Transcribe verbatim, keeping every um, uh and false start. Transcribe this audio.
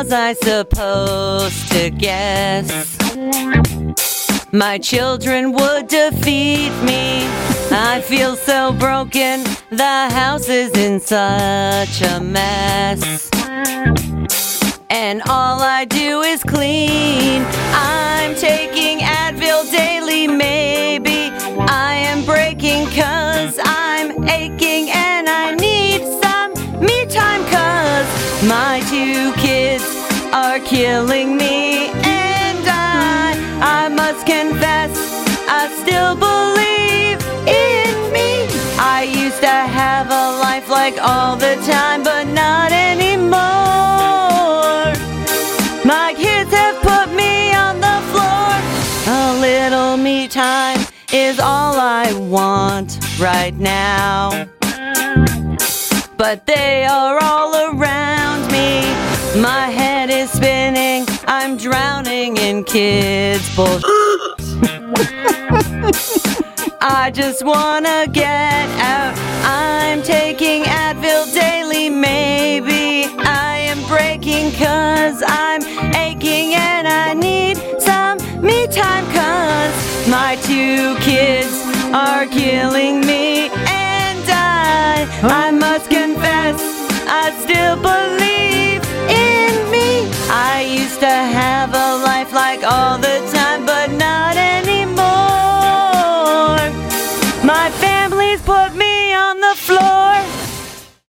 was I supposed to guess? My children would defeat me. I feel so broken, the house is in such a mess. And all I do is clean. I'm taking Advil daily, maybe I am breaking cause I'm aching and I need some me time cause my two kids are killing me. And I, I must confess, I still believe in me. I used to have a life like all the time, but not anymore. My kids have put me on the floor. A little me time is all I want right now. But they are all around me. My head is spinning, I'm drowning in kids' bullshit. I just wanna get out. I'm taking Advil daily, maybe I am breaking cause I'm aching and I need some me time cause my two kids are killing me. And I, I must confess, I still believe in me. I used to have a life like all the time.